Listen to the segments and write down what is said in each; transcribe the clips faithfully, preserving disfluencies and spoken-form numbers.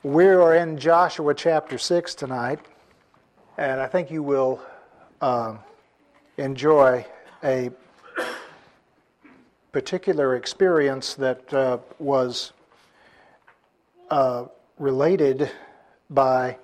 We are in Joshua chapter six tonight, and I think you will um, enjoy a particular experience that uh, was uh, related by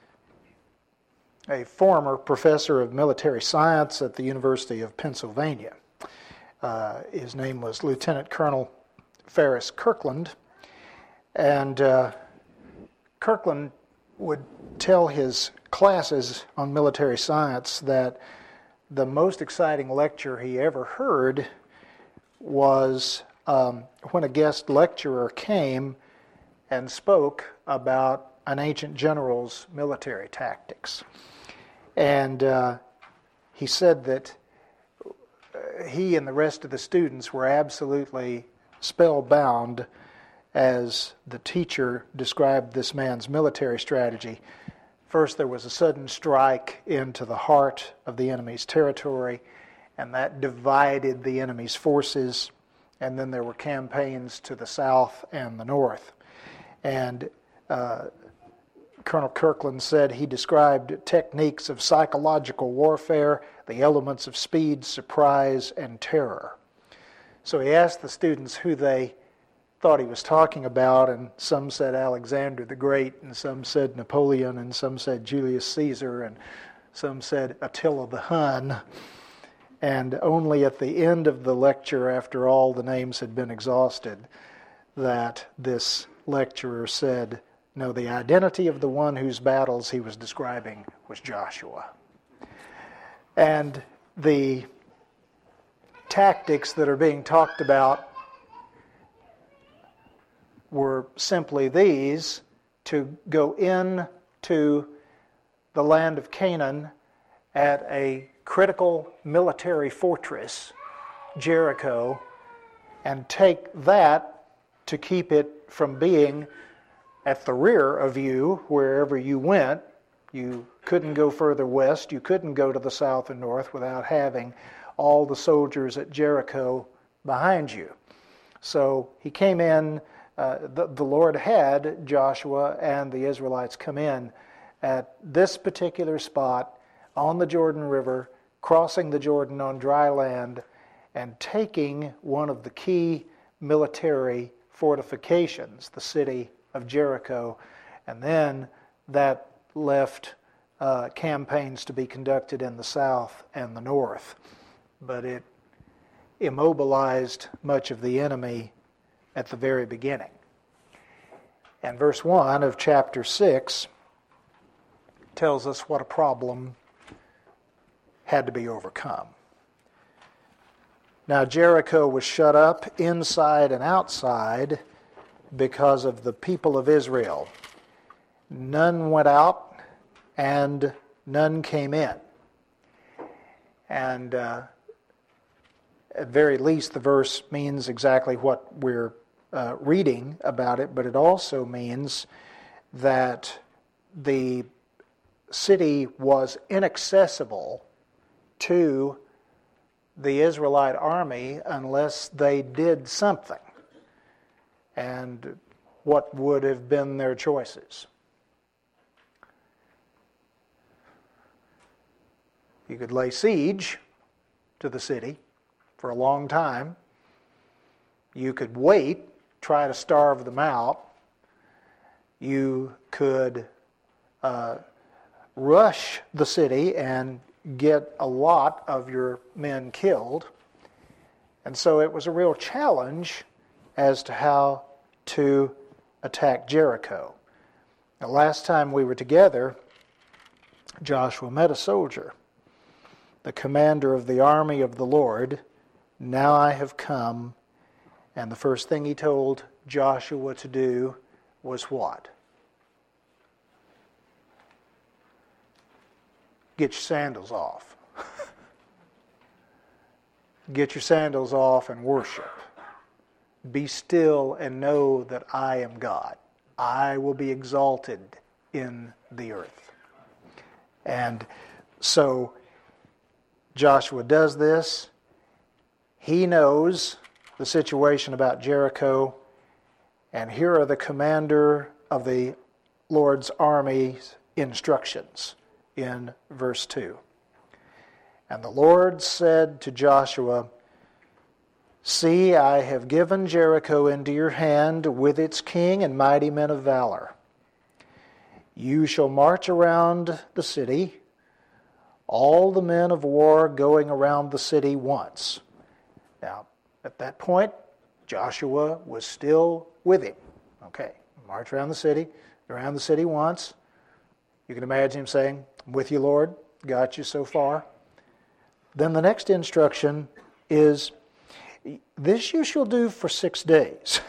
a former professor of military science at the University of Pennsylvania. Uh, his name was Lieutenant Colonel Ferris Kirkland, and uh, Kirkland would tell his classes on military science that the most exciting lecture he ever heard was um, when a guest lecturer came and spoke about an ancient general's military tactics. And uh, he said that he and the rest of the students were absolutely spellbound as the teacher described this man's military strategy. First, there was a sudden strike into the heart of the enemy's territory, and that divided the enemy's forces. And then there were campaigns to the south and the north. And uh, Colonel Kirkland said he described techniques of psychological warfare, the elements of speed, surprise, and terror. So he asked the students who they thought he was talking about, and some said Alexander the Great, and some said Napoleon, and some said Julius Caesar, and some said Attila the Hun. And only at the end of the lecture, after all the names had been exhausted, that this lecturer said, no, the identity of the one whose battles he was describing was Joshua. And the tactics that are being talked about were simply these: to go in to the land of Canaan at a critical military fortress, Jericho, and take that to keep it from being at the rear of you wherever you went. You couldn't go further west, you couldn't go to the south and north without having all the soldiers at Jericho behind you. So he came in. Uh, the, the Lord had Joshua and the Israelites come in at this particular spot on the Jordan River, crossing the Jordan on dry land, and taking one of the key military fortifications, the city of Jericho. And then that left uh, campaigns to be conducted in the south and the north. But it immobilized much of the enemy at the very beginning. And verse one of chapter six tells us what a problem had to be overcome. Now Jericho was shut up inside and outside because of the people of Israel. None went out and none came in. And uh, at very least, the verse means exactly what we're uh, reading about it, but it also means that the city was inaccessible to the Israelite army unless they did something. And what would have been their choices? You could lay siege to the city for a long time. You could wait, try to starve them out. You could uh, rush the city and get a lot of your men killed. And so it was a real challenge as to how to attack Jericho. The last time we were together, Joshua met a soldier, the commander of the army of the Lord. Now I have come. And the first thing he told Joshua to do was what? Get your sandals off. Get your sandals off and worship. Be still and know that I am God. I will be exalted in the earth. And so Joshua does this. He knows the situation about Jericho, and here are the commander of the Lord's army's instructions in verse two. And the Lord said to Joshua, "See, I have given Jericho into your hand with its king and mighty men of valor. You shall march around the city, all the men of war going around the city once." Now, at that point, Joshua was still with him. Okay, march around the city, around the city once. You can imagine him saying, "I'm with you, Lord, got you so far." Then the next instruction is, "This you shall do for six days."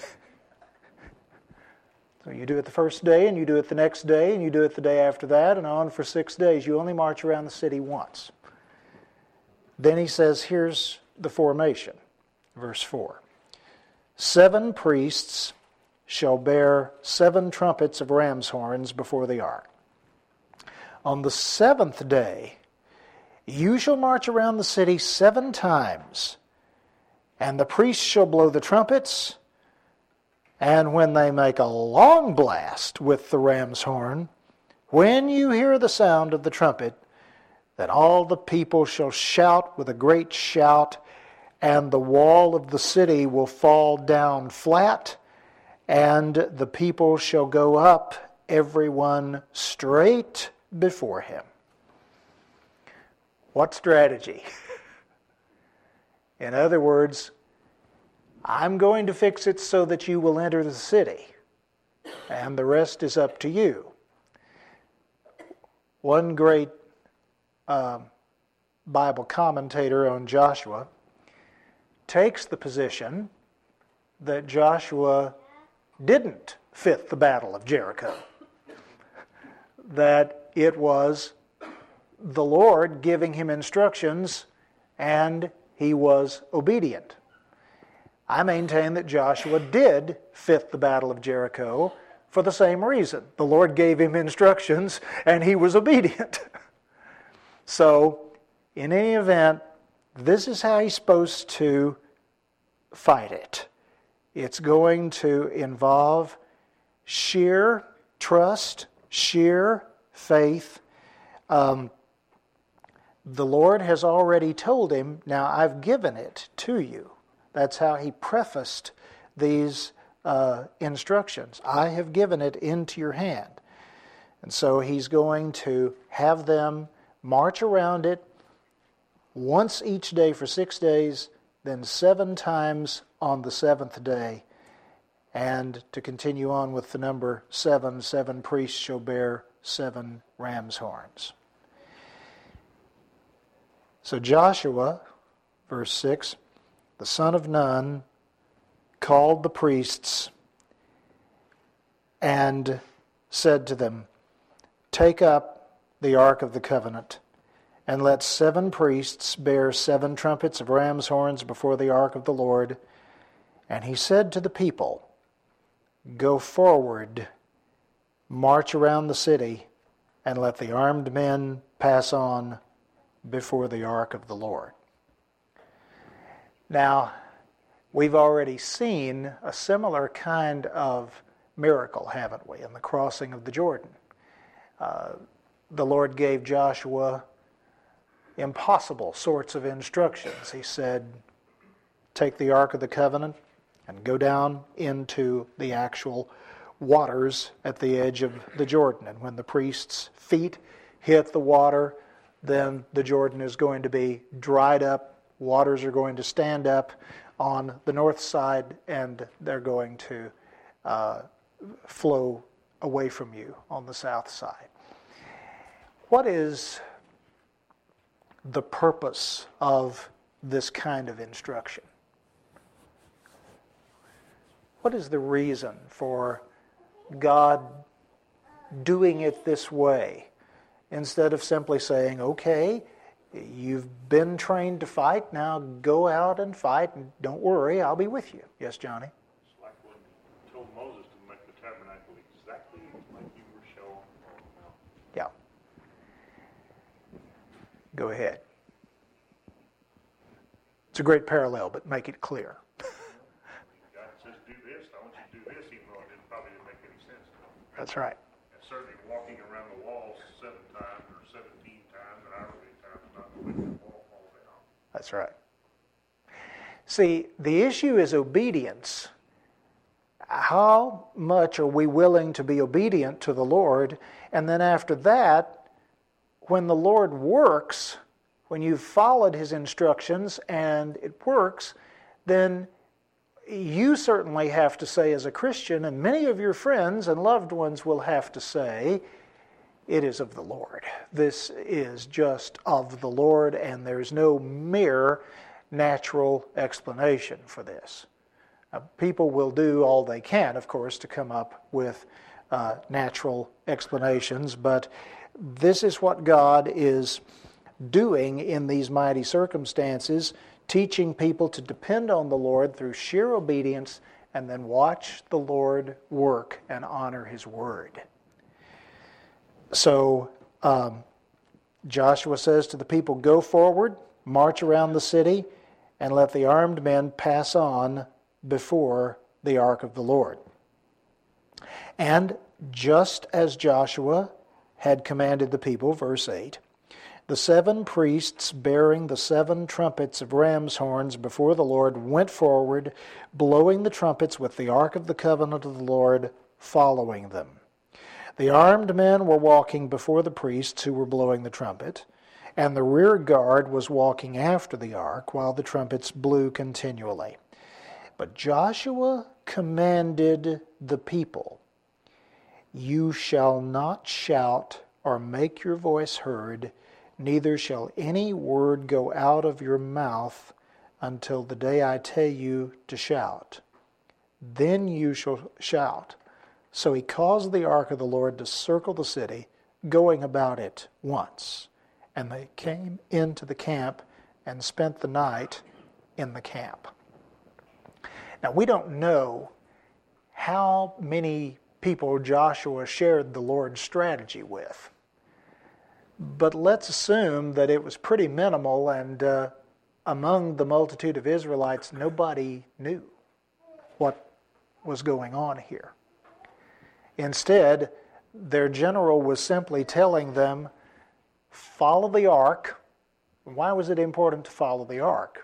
So you do it the first day, and you do it the next day, and you do it the day after that, and on for six days. You only march around the city once. Then he says, here's the formation. Verse four. "Seven priests shall bear seven trumpets of ram's horns before the ark. On the seventh day, you shall march around the city seven times, and the priests shall blow the trumpets, and when they make a long blast with the ram's horn, when you hear the sound of the trumpet, then all the people shall shout with a great shout, and the wall of the city will fall down flat, and the people shall go up, everyone straight before him." What strategy? In other words, I'm going to fix it so that you will enter the city, and the rest is up to you. One great uh, Bible commentator on Joshua takes the position that Joshua didn't fit the battle of Jericho, that it was the Lord giving him instructions and he was obedient. I maintain that Joshua did fit the battle of Jericho for the same reason. The Lord gave him instructions and he was obedient. So, in any event, this is how he's supposed to fight it. It's going to involve sheer trust, sheer faith. Um, the Lord has already told him, now I've given it to you. That's how he prefaced these uh, instructions. I have given it into your hand. And so he's going to have them march around it once each day for six days, then seven times on the seventh day. And to continue on with the number seven, seven priests shall bear seven ram's horns. So Joshua, verse six, the son of Nun, called the priests and said to them, "Take up the ark of the covenant, and let seven priests bear seven trumpets of ram's horns before the ark of the Lord." And he said to the people, "Go forward, march around the city, and let the armed men pass on before the ark of the Lord." Now, we've already seen a similar kind of miracle, haven't we, in the crossing of the Jordan. Uh, the Lord gave Joshua impossible sorts of instructions. He said, take the Ark of the Covenant and go down into the actual waters at the edge of the Jordan. And when the priest's feet hit the water, then the Jordan is going to be dried up. Waters are going to stand up on the north side, and they're going to uh, flow away from you on the south side. What is the purpose of this kind of instruction? What is the reason for God doing it this way instead of simply saying, okay, you've been trained to fight, now go out and fight, and don't worry, I'll be with you. Yes, Johnny? It's like when he told Moses to make the tabernacle exactly like you were shown on the mountain. Yeah. Go ahead. It's a great parallel, but make it clear. God says do this, I want you to do this, even though it didn't, probably didn't make any sense to him. That's right. And certainly walking around the walls seven times or seventeen times or however many times is not going to make the wall fall down. That's right. See, the issue is obedience. How much are we willing to be obedient to the Lord? And then after that, when the Lord works, when you've followed His instructions and it works, then you certainly have to say as a Christian, and many of your friends and loved ones will have to say, it is of the Lord. This is just of the Lord, and there's no mere natural explanation for this. Uh, people will do all they can, of course, to come up with uh, natural explanations, but this is what God is doing in these mighty circumstances, teaching people to depend on the Lord through sheer obedience and then watch the Lord work and honor His word. So um, Joshua says to the people, go forward, march around the city, and let the armed men pass on before the ark of the Lord. And just as Joshua had commanded the people, verse eight, the seven priests bearing the seven trumpets of ram's horns before the Lord went forward, blowing the trumpets with the ark of the covenant of the Lord following them. The armed men were walking before the priests who were blowing the trumpet, and the rear guard was walking after the ark while the trumpets blew continually. But Joshua commanded the people, you shall not shout or make your voice heard, neither shall any word go out of your mouth until the day I tell you to shout. Then you shall shout. So he caused the ark of the Lord to circle the city, going about it once. And they came into the camp and spent the night in the camp. Now, we don't know how many people Joshua shared the Lord's strategy with. But let's assume that it was pretty minimal, and uh, among the multitude of Israelites, nobody knew what was going on here. Instead, their general was simply telling them, follow the ark. Why was it important to follow the ark?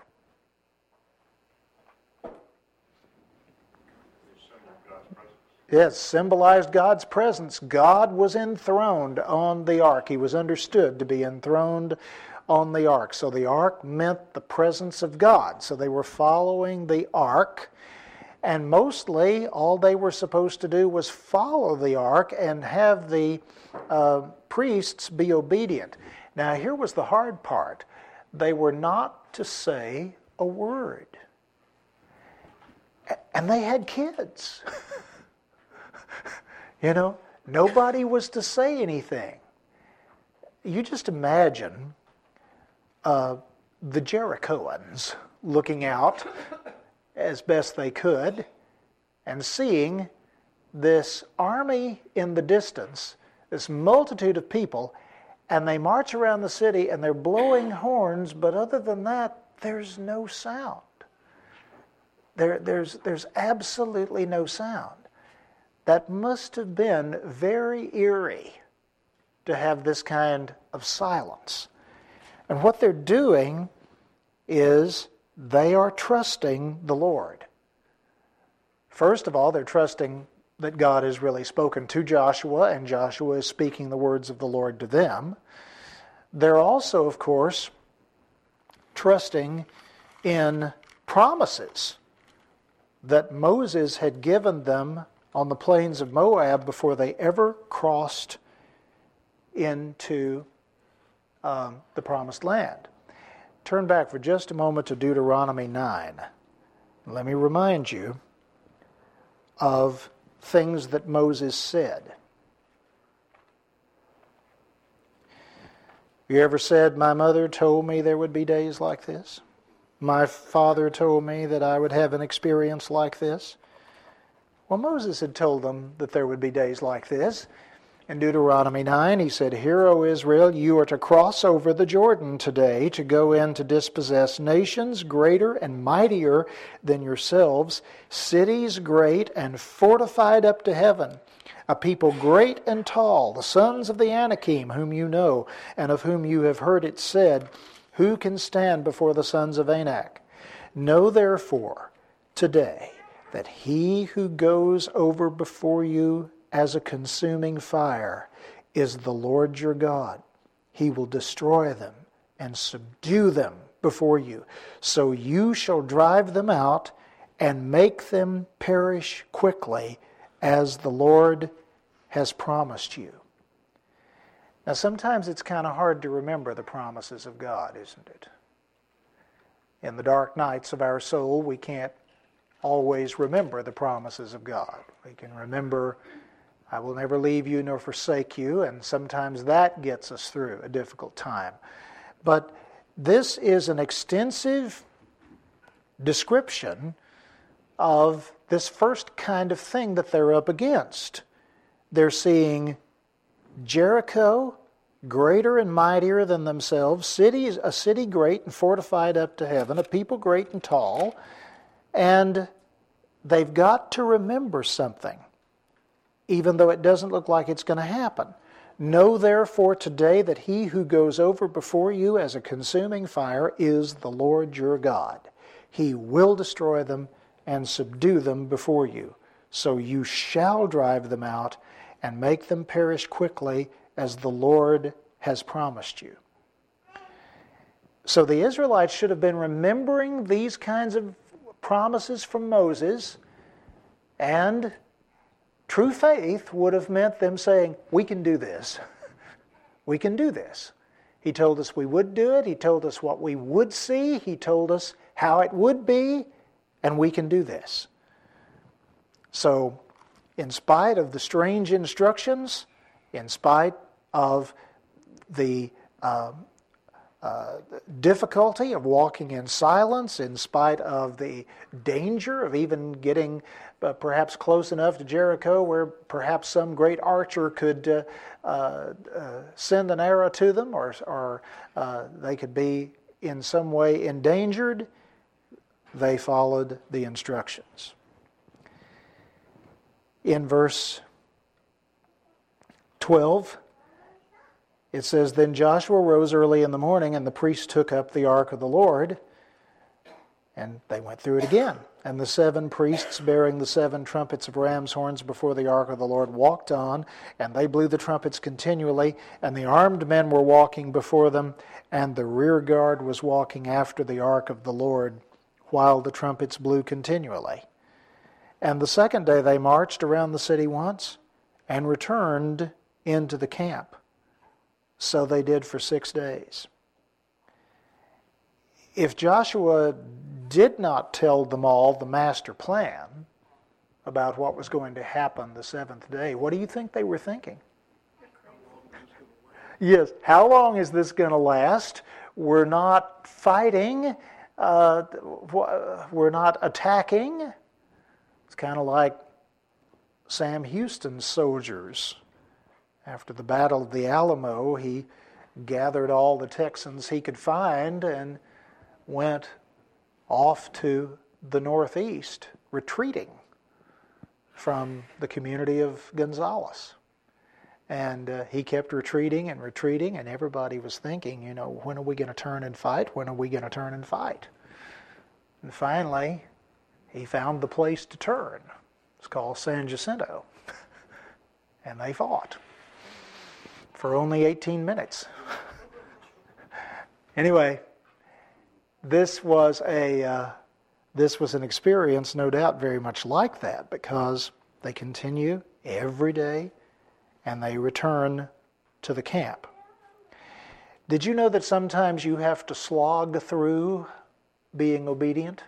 Yes, symbolized God's presence. God was enthroned on the ark. He was understood to be enthroned on the ark. So the ark meant the presence of God. So they were following the ark. And mostly all they were supposed to do was follow the ark and have the uh, priests be obedient. Now here was the hard part. They were not to say a word. And they had kids. You know, nobody was to say anything. You just imagine uh, the Jerichoans looking out as best they could and seeing this army in the distance, this multitude of people, and they march around the city and they're blowing horns, but other than that, there's no sound. There, there's, there's absolutely no sound. That must have been very eerie to have this kind of silence. And what they're doing is they are trusting the Lord. First of all, they're trusting that God has really spoken to Joshua, and Joshua is speaking the words of the Lord to them. They're also, of course, trusting in promises that Moses had given them on the plains of Moab before they ever crossed into um, the promised land. Turn back for just a moment to Deuteronomy nine. Let me remind you of things that Moses said. You ever said, my mother told me there would be days like this? My father told me that I would have an experience like this? Well, Moses had told them that there would be days like this. In Deuteronomy nine, he said, Hear, O Israel, you are to cross over the Jordan today to go in to dispossess nations greater and mightier than yourselves, cities great and fortified up to heaven. a people great and tall, the sons of the Anakim, whom you know, and of whom you have heard it said, who can stand before the sons of Anak? Know therefore today that he who goes over before you as a consuming fire is the Lord your God. He will destroy them and subdue them before you. So you shall drive them out and make them perish quickly, as the Lord has promised you. Now sometimes it's kind of hard to remember the promises of God, isn't it? In the dark nights of our soul, we can't always remember the promises of God. We can remember, I will never leave you nor forsake you, and sometimes that gets us through a difficult time. But this is an extensive description of this first kind of thing that they're up against. They're seeing Jericho, greater and mightier than themselves, cities, a city great and fortified up to heaven, a people great and tall, and they've got to remember something, even though it doesn't look like it's going to happen. Know therefore today that he who goes over before you as a consuming fire is the Lord your God. He will destroy them and subdue them before you. So you shall drive them out and make them perish quickly, as the Lord has promised you. So the Israelites should have been remembering these kinds of promises from Moses, and true faith would have meant them saying, we can do this. We can do this. He told us we would do it. He told us what we would see. He told us how it would be, and we can do this. So, in spite of the strange instructions, in spite of the uh, uh, difficulty of walking in silence, in spite of the danger of even getting uh, perhaps close enough to Jericho where perhaps some great archer could uh, uh, uh, send an arrow to them, or, or uh, they could be in some way endangered, they followed the instructions. In verse twelve, it says, Then Joshua rose early in the morning, and the priests took up the ark of the Lord. And they went through it again. And the seven priests bearing the seven trumpets of ram's horns before the ark of the Lord walked on, and they blew the trumpets continually, and the armed men were walking before them, and the rear guard was walking after the ark of the Lord, while the trumpets blew continually. And the second day they marched around the city once, and returned into the camp. So they did for six days. If Joshua did not tell them all the master plan about what was going to happen the seventh day, what do you think they were thinking? Yes, how long is this going to last? We're not fighting. Uh, we're not attacking. It's kind of like Sam Houston's soldiers. After the Battle of the Alamo, he gathered all the Texans he could find and went off to the northeast, retreating from the community of Gonzales. And uh, he kept retreating and retreating, and everybody was thinking, you know, when are we going to turn and fight? When are we going to turn and fight? And finally, he found the place to turn. It's called San Jacinto. And they fought for only eighteen minutes. Anyway, this was a uh, this was an experience, no doubt, very much like that, because they continue every day and they return to the camp. Did you know that sometimes you have to slog through being obedient?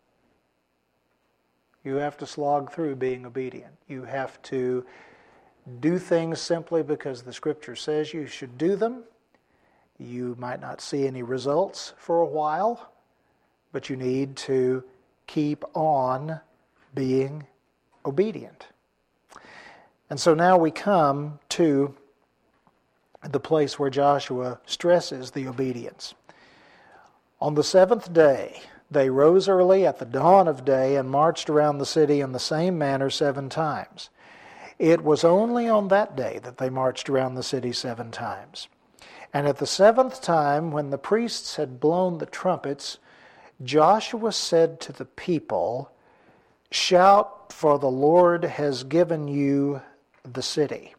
You have to slog through being obedient. You have to do things simply because the Scripture says you should do them. You might not see any results for a while, but you need to keep on being obedient. And so now we come to the place where Joshua stresses the obedience. On the seventh day, they rose early at the dawn of day and marched around the city in the same manner seven times. It was only on that day that they marched around the city seven times. And at the seventh time, when the priests had blown the trumpets, Joshua said to the people, "Shout, for the Lord has given you the city."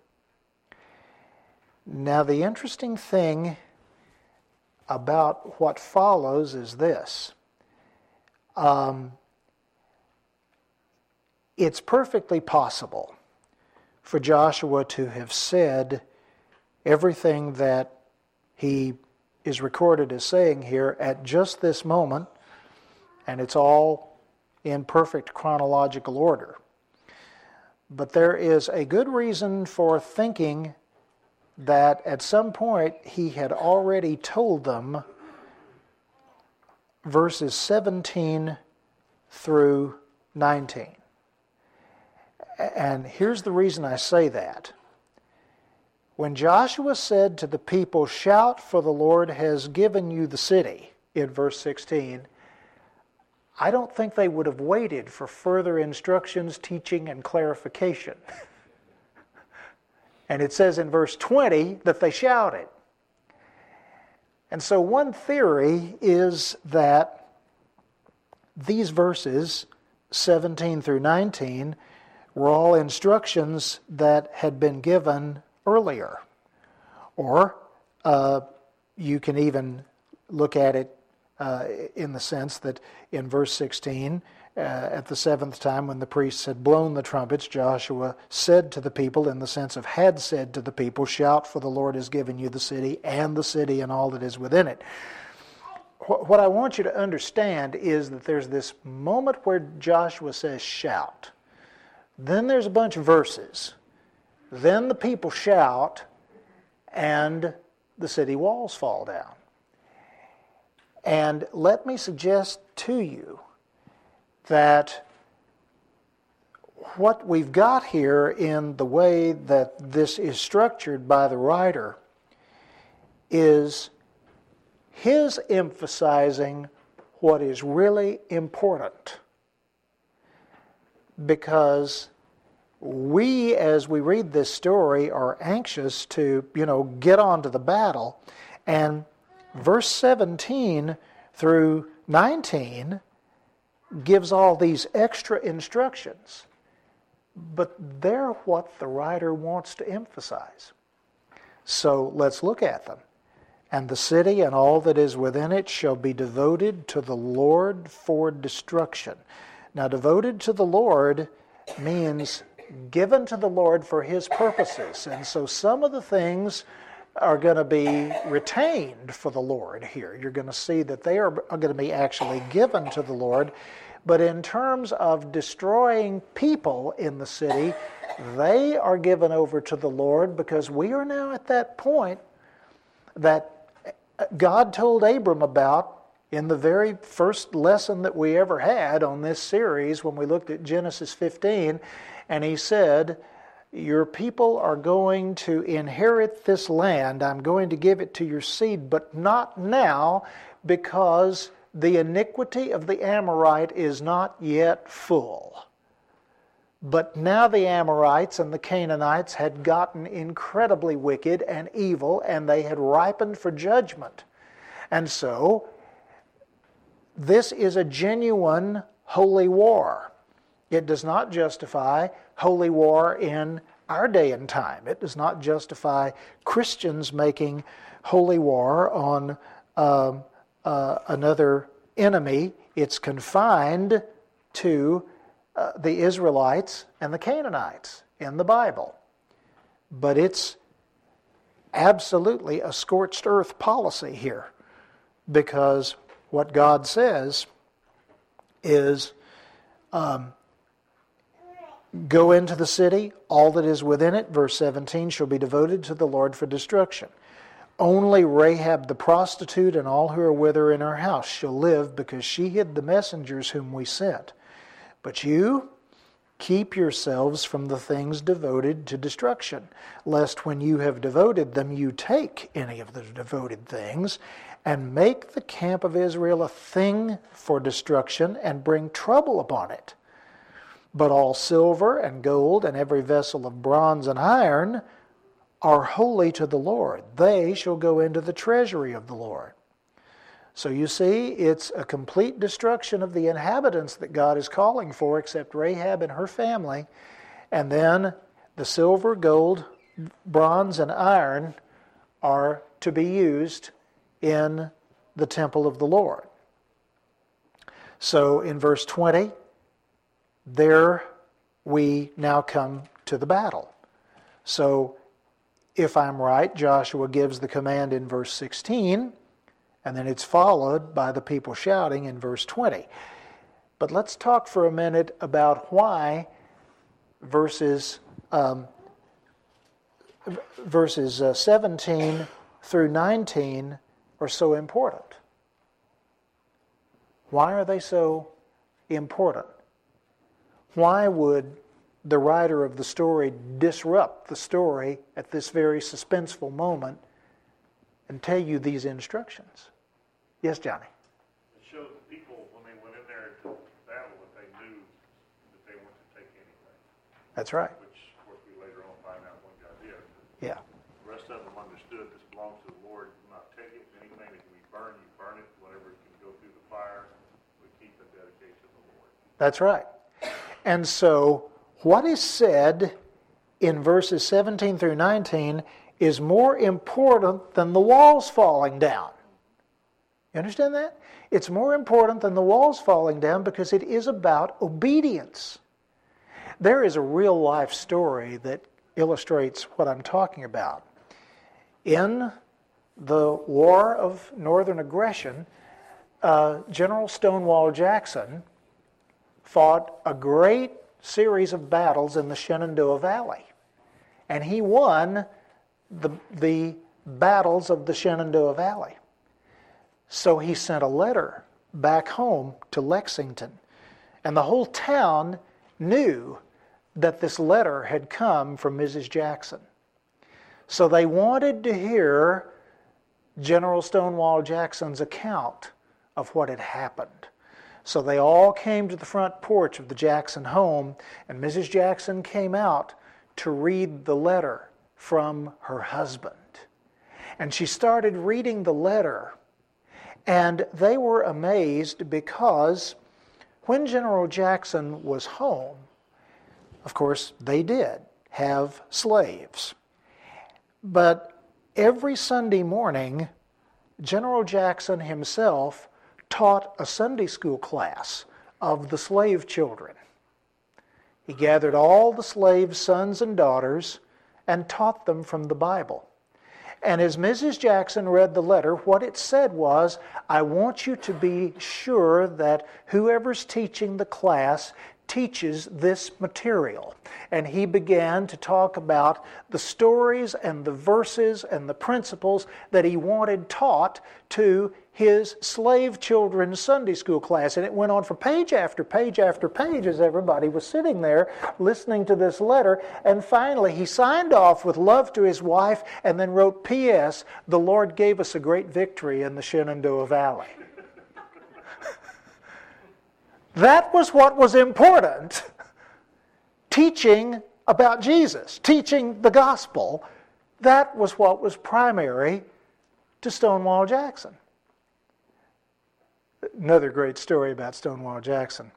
Now, the interesting thing about what follows is this. Um, it's perfectly possible for Joshua to have said everything that he is recorded as saying here at just this moment, and it's all in perfect chronological order. But there is a good reason for thinking that at some point he had already told them verses seventeen through nineteen. And here's the reason I say that. When Joshua said to the people, "Shout, for the Lord has given you the city," in verse sixteen, I don't think they would have waited for further instructions, teaching, and clarification. And it says in verse twenty that they shouted. And so one theory is that these verses, seventeen through nineteen, were all instructions that had been given earlier. Or uh, you can even look at it uh, in the sense that in verse sixteen, uh, at the seventh time when the priests had blown the trumpets, Joshua said to the people, in the sense of had said to the people, "Shout, for the Lord has given you the city, and the city and all that is within it." What I want you to understand is that there's this moment where Joshua says, "Shout." Then there's a bunch of verses. Then the people shout, and the city walls fall down. And let me suggest to you that what we've got here in the way that this is structured by the writer is his emphasizing what is really important. Because we, as we read this story, are anxious to, you know, get on to the battle. And verse seventeen through nineteen gives all these extra instructions. But they're what the writer wants to emphasize. So let's look at them. "And the city and all that is within it shall be devoted to the Lord for destruction." Now, devoted to the Lord means given to the Lord for His purposes. And so some of the things are going to be retained for the Lord here. You're going to see that they are, are going to be actually given to the Lord. But in terms of destroying people in the city, they are given over to the Lord, because we are now at that point that God told Abram about in the very first lesson that we ever had on this series, when we looked at Genesis fifteen, and He said, "Your people are going to inherit this land. I'm going to give it to your seed, but not now, because the iniquity of the Amorite is not yet full." But now the Amorites and the Canaanites had gotten incredibly wicked and evil, and they had ripened for judgment. And so, this is a genuine holy war. It does not justify holy war in our day and time. It does not justify Christians making holy war on uh, uh, another enemy. It's confined to uh, the Israelites and the Canaanites in the Bible. But it's absolutely a scorched earth policy here, because what God says is, um, "Go into the city, all that is within it," verse seventeen, "shall be devoted to the Lord for destruction. Only Rahab the prostitute and all who are with her in her house shall live, because she hid the messengers whom we sent. But you, keep yourselves from the things devoted to destruction, lest when you have devoted them, you take any of the devoted things, and make the camp of Israel a thing for destruction, and bring trouble upon it." But all silver and gold and every vessel of bronze and iron are holy to the Lord. They shall go into the treasury of the Lord. So you see, it's a complete destruction of the inhabitants that God is calling for, except Rahab and her family. And then the silver, gold, bronze, and iron are to be used in the temple of the Lord. So in verse twenty, there we now come to the battle. So if I'm right, Joshua gives the command in verse sixteen, and then it's followed by the people shouting in verse twenty. But let's talk for a minute about why verses um, verses uh, seventeen through nineteen are so important. Why are they so important? Why would the writer of the story disrupt the story at this very suspenseful moment and tell you these instructions? Yes, Johnny? It showed the people, when they went in there to battle, that they knew that they weren't to take anything. That's right. Which, of course, we later on find out one guy did. Yeah. The rest of them understood this belongs to the Lord. Do not take it. Anything that can be burned, you burn it. Whatever can go through the fire, we keep in dedication to the Lord. That's right. And so, what is said in verses seventeen through nineteen is more important than the walls falling down. You understand that? It's more important than the walls falling down because it is about obedience. There is a real life story that illustrates what I'm talking about. In the War of Northern Aggression, uh, General Stonewall Jackson fought a great series of battles in the Shenandoah Valley. And he won the, the battles of the Shenandoah Valley. So he sent a letter back home to Lexington. And the whole town knew that this letter had come from Missus Jackson. So they wanted to hear General Stonewall Jackson's account of what had happened. So they all came to the front porch of the Jackson home, and Missus Jackson came out to read the letter from her husband. And she started reading the letter, and they were amazed because when General Jackson was home, of course, they did have slaves. But every Sunday morning, General Jackson himself taught a Sunday school class of the slave children. He gathered all the slaves' sons and daughters and taught them from the Bible. And as Missus Jackson read the letter, what it said was, I want you to be sure that whoever's teaching the class teaches this material. And he began to talk about the stories and the verses and the principles that he wanted taught to his slave children's Sunday school class. And it went on for page after page after page as everybody was sitting there listening to this letter. And finally he signed off with love to his wife and then wrote, P S The Lord gave us a great victory in the Shenandoah Valley. That was what was important. Teaching about Jesus, teaching the gospel, that was what was primary to Stonewall Jackson. Another great story about Stonewall Jackson.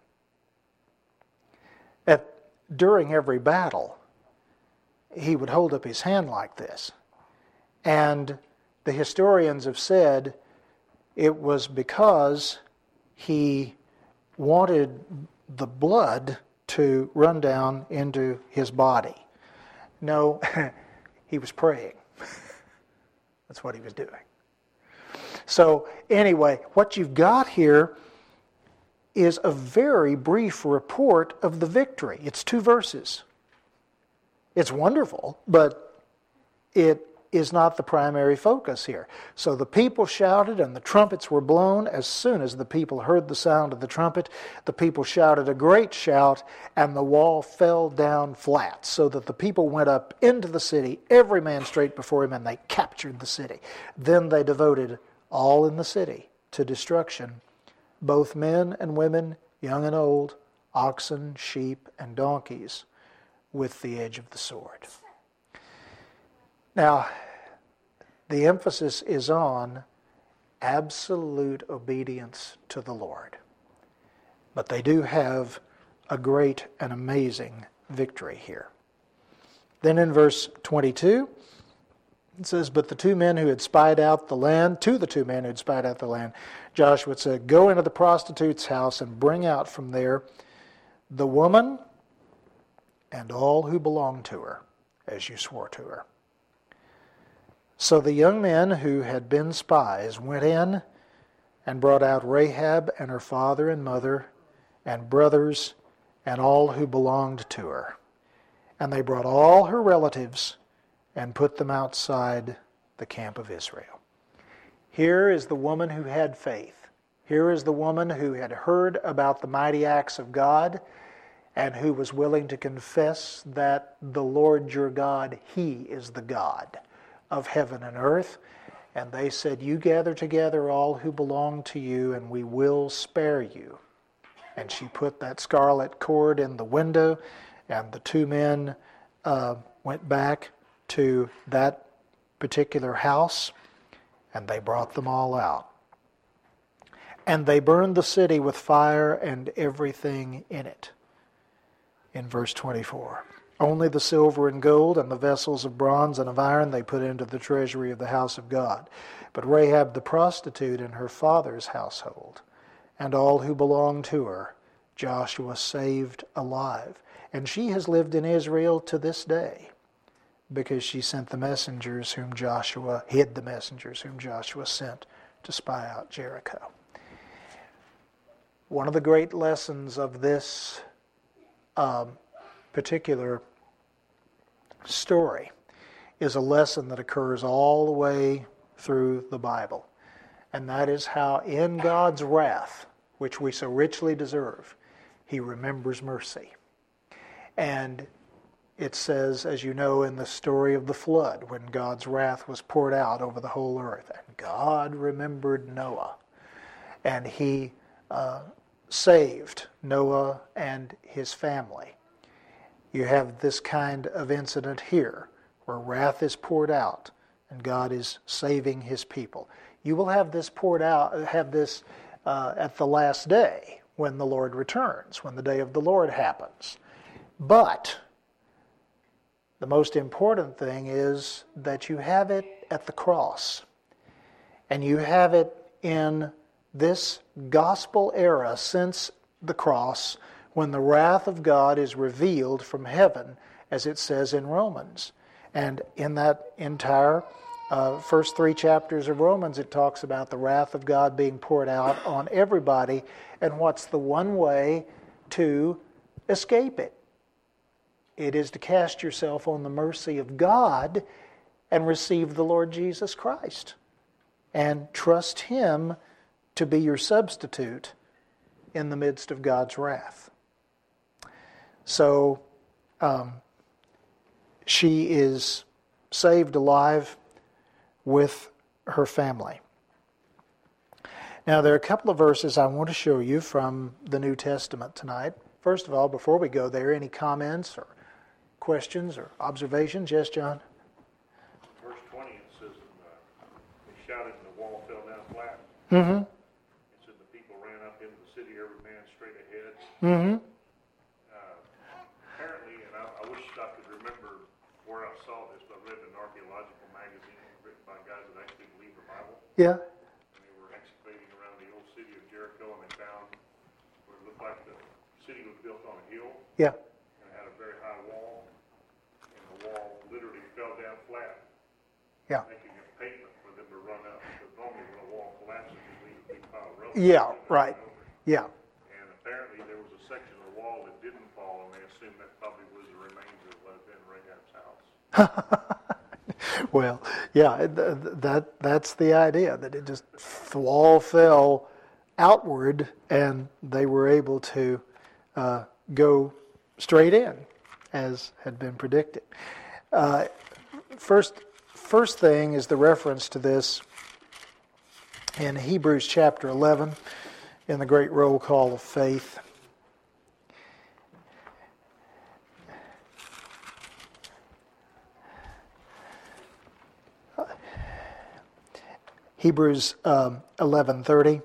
At, during every battle, he would hold up his hand like this. And the historians have said it was because he wanted the blood to run down into his body. No, he was praying. That's what he was doing. So anyway, what you've got here is a very brief report of the victory. It's two verses. It's wonderful, but it is not the primary focus here. So the people shouted and the trumpets were blown. As soon as the people heard the sound of the trumpet, the people shouted a great shout, and the wall fell down flat, so that the people went up into the city, every man straight before him, and they captured the city. Then they devoted all in the city to destruction, both men and women, young and old, oxen, sheep, and donkeys with the edge of the sword. Now, the emphasis is on absolute obedience to the Lord. But they do have a great and amazing victory here. Then in verse twenty-two, it says, But the two men who had spied out the land, to the two men who had spied out the land, Joshua said, Go into the prostitute's house and bring out from there the woman and all who belong to her, as you swore to her. So the young men who had been spies went in and brought out Rahab and her father and mother and brothers and all who belonged to her. And they brought all her relatives and put them outside the camp of Israel. Here is the woman who had faith. Here is the woman who had heard about the mighty acts of God and who was willing to confess that the Lord your God, He is the God of heaven and earth. And they said, You gather together all who belong to you, and we will spare you. And she put that scarlet cord in the window, and the two men uh, went back to that particular house, and they brought them all out. And they burned the city with fire and everything in it. In verse twenty-four. Only the silver and gold and the vessels of bronze and of iron they put into the treasury of the house of God. But Rahab the prostitute and her father's household, and all who belonged to her, Joshua saved alive. And she has lived in Israel to this day, because she sent the messengers whom Joshua, hid the messengers whom Joshua sent to spy out Jericho. One of the great lessons of this um, particular story is a lesson that occurs all the way through the Bible. And that is how in God's wrath, which we so richly deserve, He remembers mercy. And it says, as you know, in the story of the flood, when God's wrath was poured out over the whole earth, and God remembered Noah, and He uh, saved Noah and his family. You have this kind of incident here, where wrath is poured out, and God is saving His people. You will have this poured out, have this uh, at the last day, when the Lord returns, when the day of the Lord happens. But the most important thing is that you have it at the cross. And you have it in this gospel era since the cross, when the wrath of God is revealed from heaven, as it says in Romans. And in that entire uh, first three chapters of Romans, it talks about the wrath of God being poured out on everybody, and what's the one way to escape it? It is to cast yourself on the mercy of God and receive the Lord Jesus Christ and trust Him to be your substitute in the midst of God's wrath. So um, she is saved alive with her family. Now, there are a couple of verses I want to show you from the New Testament tonight. First of all, before we go there, any comments or questions or observations? Yes, John? Verse twenty, it says, uh, they shouted and the wall fell down flat. Mm-hmm. It said the people ran up into the city, every man straight ahead. Mm-hmm. Uh, apparently, and I, I wish I could remember where I saw this, but I read an archaeological magazine written by guys that actually believe the Bible. Yeah. And they were excavating around the old city of Jericho, and they found where it looked like the city was built on a hill. Yeah. And it had a very high wall. And the wall literally fell down flat. Yeah. Making a pavement for them to run up. Because normally when a wall collapses, you leave a big pile of rubble. Yeah, right. Yeah. And apparently there was a section of the wall that didn't fall, and they assumed that probably was the remains of what had been Rahab's house. Well, yeah, that that's the idea, that it just, the wall fell outward and they were able to uh, go straight in, as had been predicted. Uh, first, first thing is the reference to this in Hebrews chapter eleven, in the great roll call of faith. Hebrews um, eleven thirty.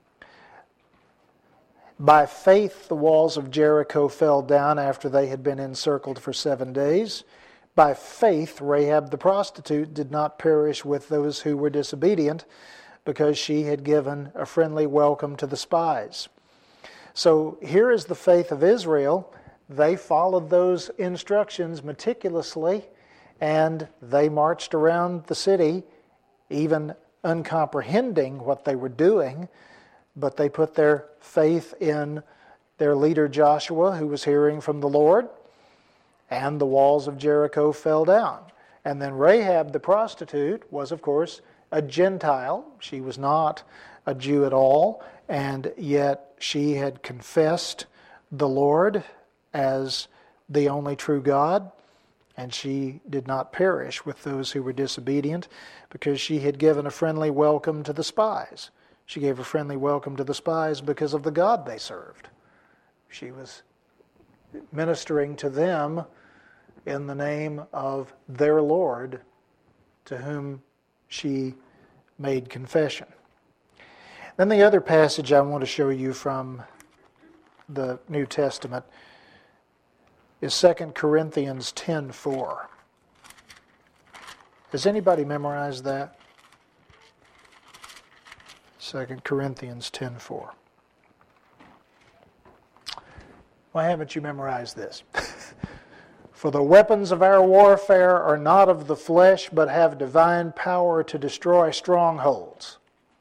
By faith the walls of Jericho fell down after they had been encircled for seven days. By faith Rahab the prostitute did not perish with those who were disobedient, because she had given a friendly welcome to the spies. So here is the faith of Israel. They followed those instructions meticulously, and they marched around the city, even uncomprehending what they were doing, but they put their faith in their leader Joshua, who was hearing from the Lord, and the walls of Jericho fell down. And then Rahab the prostitute was, of course, a Gentile. She was not a Jew at all, and yet she had confessed the Lord as the only true God, and she did not perish with those who were disobedient, because she had given a friendly welcome to the spies. She gave a friendly welcome to the spies because of the God they served. She was ministering to them in the name of their Lord, to whom she made confession. Then the other passage I want to show you from the New Testament is Second Corinthians ten four. Has anybody memorized that? Second Corinthians ten four. Why haven't you memorized this? For the weapons of our warfare are not of the flesh, but have divine power to destroy strongholds.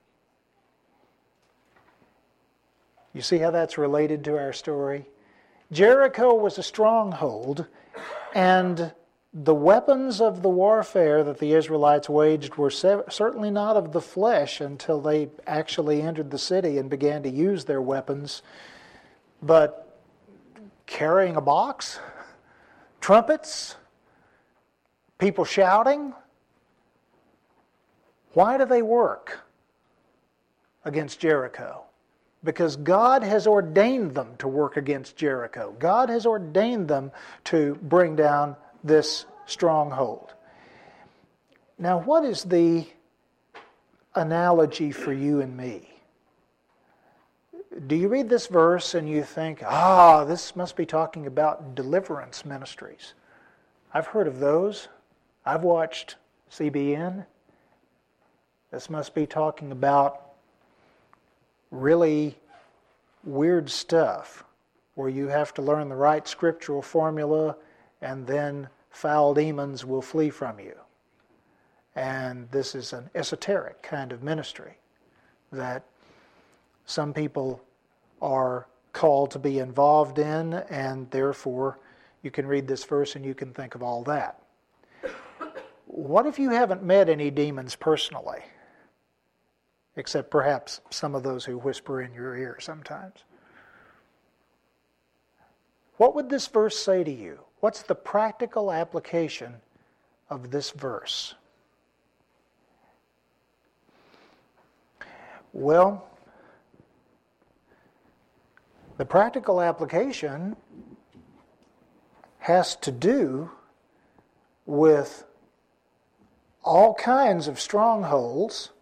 You see how that's related to our story? Jericho was a stronghold, and the weapons of the warfare that the Israelites waged were certainly not of the flesh until they actually entered the city and began to use their weapons. But carrying a box, trumpets, people shouting, why do they work against Jericho? Because God has ordained them to work against Jericho. God has ordained them to bring down this stronghold. Now, what is the analogy for you and me? Do you read this verse and you think, ah, this must be talking about deliverance ministries? I've heard of those. I've watched C B N. This must be talking about really weird stuff where you have to learn the right scriptural formula and then foul demons will flee from you. And this is an esoteric kind of ministry that some people are called to be involved in, and therefore you can read this verse and you can think of all that. What if you haven't met any demons personally? Except perhaps some of those who whisper in your ear sometimes. What would this verse say to you? What's the practical application of this verse? Well, the practical application has to do with all kinds of strongholds.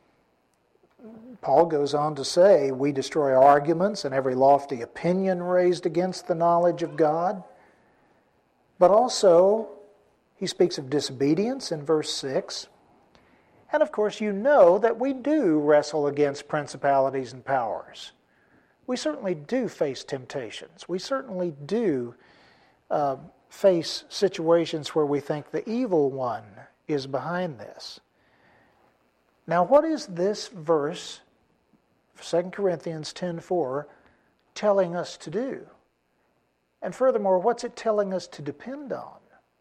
Paul goes on to say, we destroy arguments and every lofty opinion raised against the knowledge of God. But also, he speaks of disobedience in verse six. And of course, you know that we do wrestle against principalities and powers. We certainly do face temptations. We certainly do uh, face situations where we think the evil one is behind this. Now, what is this verse, Second Corinthians ten four, telling us to do? And furthermore, what's it telling us to depend on?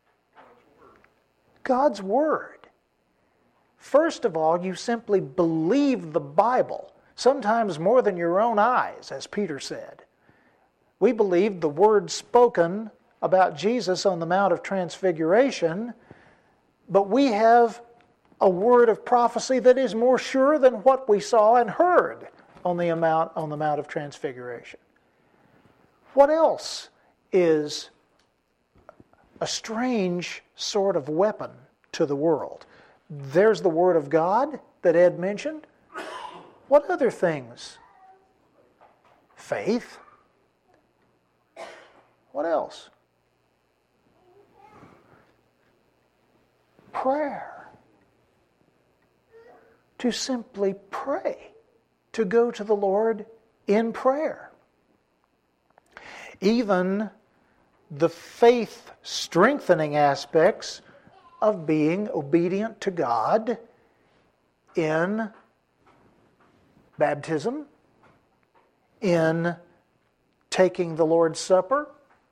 God's Word. First of all, you simply believe the Bible, sometimes more than your own eyes, as Peter said. We believed the word spoken about Jesus on the Mount of Transfiguration, but we have a word of prophecy that is more sure than what we saw and heard on the Mount, on the Mount of Transfiguration. What else is a strange sort of weapon to the world? There's the Word of God that Ed mentioned. What other things? Faith. What else? Prayer. To simply pray. To go to the Lord in prayer. Even the faith strengthening aspects of being obedient to God in baptism, in taking the Lord's Supper,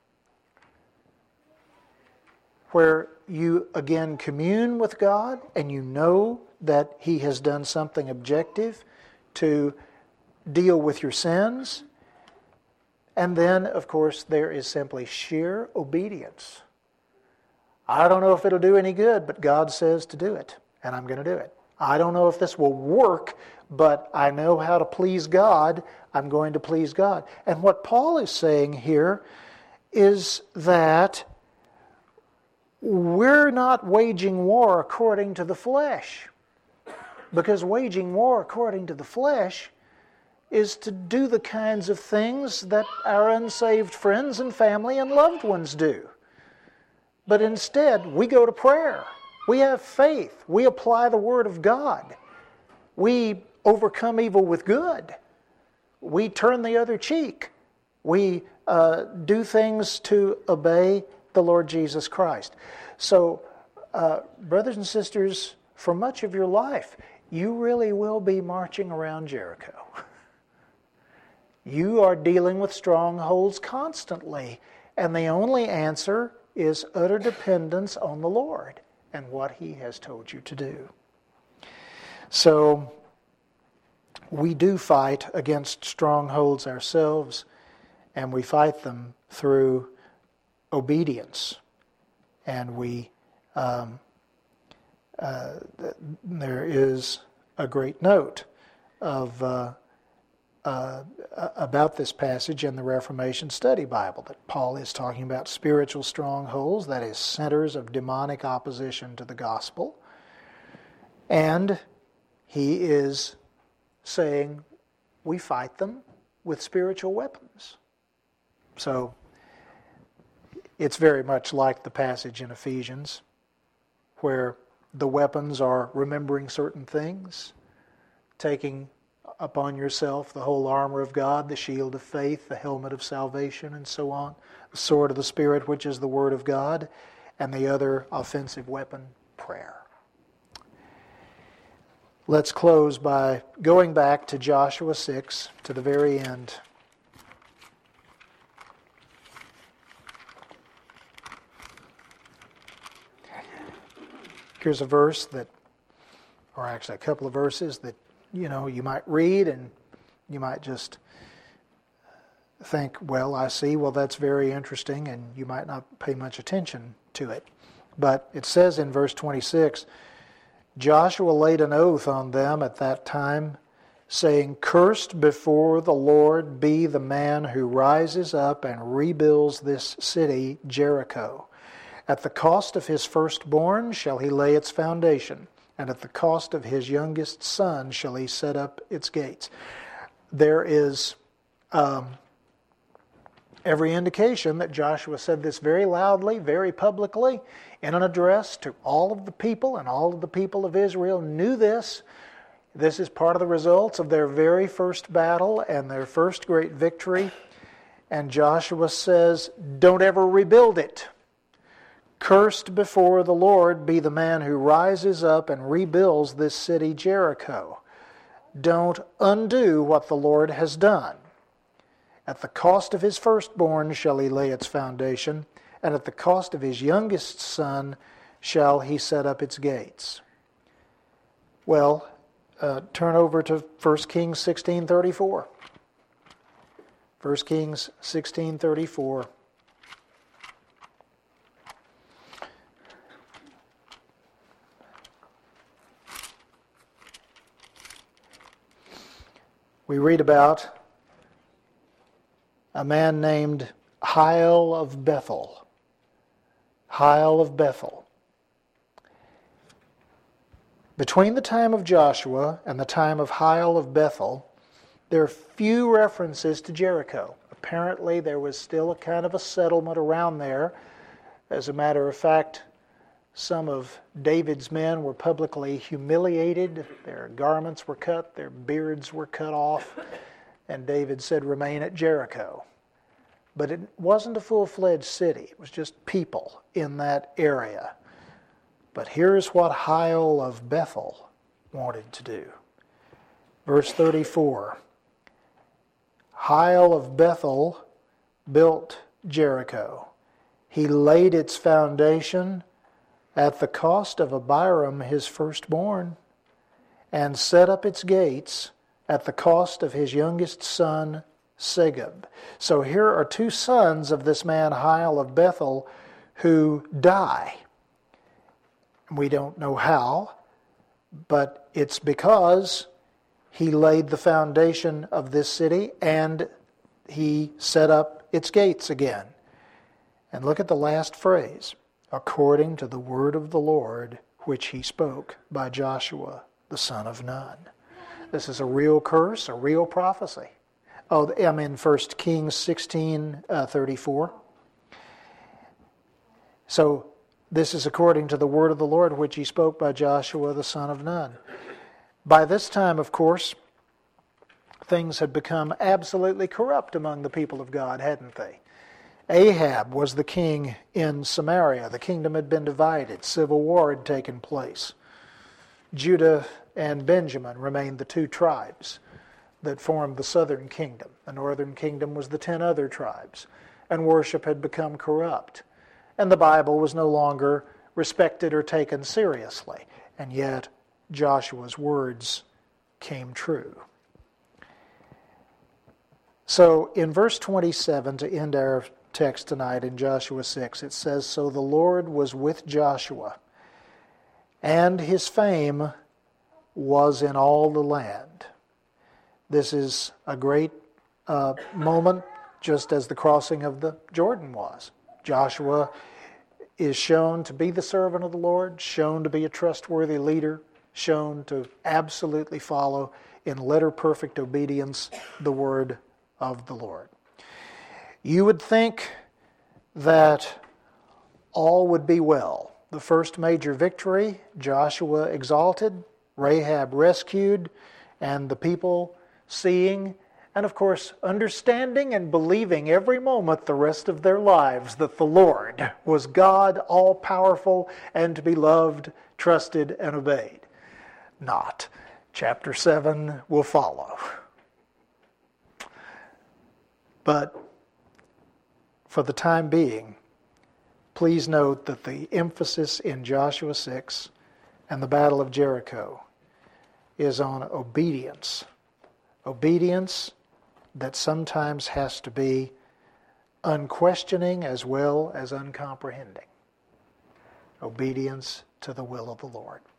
where you again commune with God and you know that He has done something objective to deal with your sins. And then, of course, there is simply sheer obedience. I don't know if it'll do any good, but God says to do it, and I'm going to do it. I don't know if this will work, but I know how to please God. I'm going to please God. And what Paul is saying here is that we're not waging war according to the flesh. Because waging war according to the flesh is to do the kinds of things that our unsaved friends and family and loved ones do. But instead, we go to prayer. We have faith. We apply the Word of God. We overcome evil with good. We turn the other cheek. We uh, do things to obey the Lord Jesus Christ. So, uh, brothers and sisters, for much of your life, you really will be marching around Jericho. You are dealing with strongholds constantly, and the only answer is utter dependence on the Lord and what He has told you to do. So, we do fight against strongholds ourselves, and we fight them through obedience. And we, um, uh, there is a great note of uh, uh, about this passage in the Reformation Study Bible, that Paul is talking about spiritual strongholds, that is, centers of demonic opposition to the gospel. And he is saying we fight them with spiritual weapons. So, it's very much like the passage in Ephesians, where the weapons are remembering certain things, taking upon yourself the whole armor of God, the shield of faith, the helmet of salvation, and so on, the sword of the Spirit, which is the Word of God, and the other offensive weapon, prayer. Let's close by going back to Joshua six, to the very end. Here's a verse that, or actually a couple of verses that, you know, you might read and you might just think, well, I see, well, that's very interesting, and you might not pay much attention to it. But it says in verse twenty-six, Joshua laid an oath on them at that time, saying, "Cursed before the Lord be the man who rises up and rebuilds this city, Jericho. At the cost of his firstborn shall he lay its foundation, and at the cost of his youngest son shall he set up its gates." There is um, every indication that Joshua said this very loudly, very publicly, in an address to all of the people, and all of the people of Israel knew this. This is part of the results of their very first battle and their first great victory. And Joshua says, don't ever rebuild it. Cursed before the Lord be the man who rises up and rebuilds this city Jericho. Don't undo what the Lord has done. At the cost of his firstborn shall he lay its foundation, and at the cost of his youngest son shall he set up its gates. Well, uh, turn over to First Kings sixteen thirty-four. First Kings sixteen thirty-four. We read about a man named Hiel of Bethel. Hiel of Bethel. Between the time of Joshua and the time of Hiel of Bethel, there are few references to Jericho. Apparently there was still a kind of a settlement around there. As a matter of fact, some of David's men were publicly humiliated. Their garments were cut, their beards were cut off, and David said, "Remain at Jericho." But it wasn't a full-fledged city. It was just people in that area. But here's what Hiel of Bethel wanted to do. Verse thirty-four. Hiel of Bethel built Jericho. He laid its foundation at the cost of Abiram his firstborn, and set up its gates at the cost of his youngest son Segub. So here are two sons of this man Hiel of Bethel who die. We don't know how, but it's because he laid the foundation of this city and he set up its gates again. And look at the last phrase, according to the word of the Lord, which he spoke by Joshua, the son of Nun. This is a real curse, a real prophecy. Oh, I'm in First Kings sixteen thirty-four. So, this is according to the word of the Lord, which he spoke by Joshua, the son of Nun. By this time, of course, things had become absolutely corrupt among the people of God, hadn't they? Ahab was the king in Samaria. The kingdom had been divided. Civil war had taken place. Judah and Benjamin remained the two tribes that formed the southern kingdom. The northern kingdom was the ten other tribes. And worship had become corrupt. And the Bible was no longer respected or taken seriously. And yet, Joshua's words came true. So, in verse twenty-seven, to end our text tonight in Joshua six, it says, "So the Lord was with Joshua, and his fame was in all the land." This is a great uh, moment, just as the crossing of the Jordan was. Joshua is shown to be the servant of the Lord, shown to be a trustworthy leader, shown to absolutely follow in letter-perfect obedience the word of the Lord. You would think that all would be well. The first major victory, Joshua exalted, Rahab rescued, and the people seeing, and of course understanding and believing every moment the rest of their lives that the Lord was God, all-powerful, and to be loved, trusted, and obeyed. Not. Chapter seven will follow. But for the time being, please note that the emphasis in Joshua six and the Battle of Jericho is on obedience. Obedience that sometimes has to be unquestioning as well as uncomprehending. Obedience to the will of the Lord.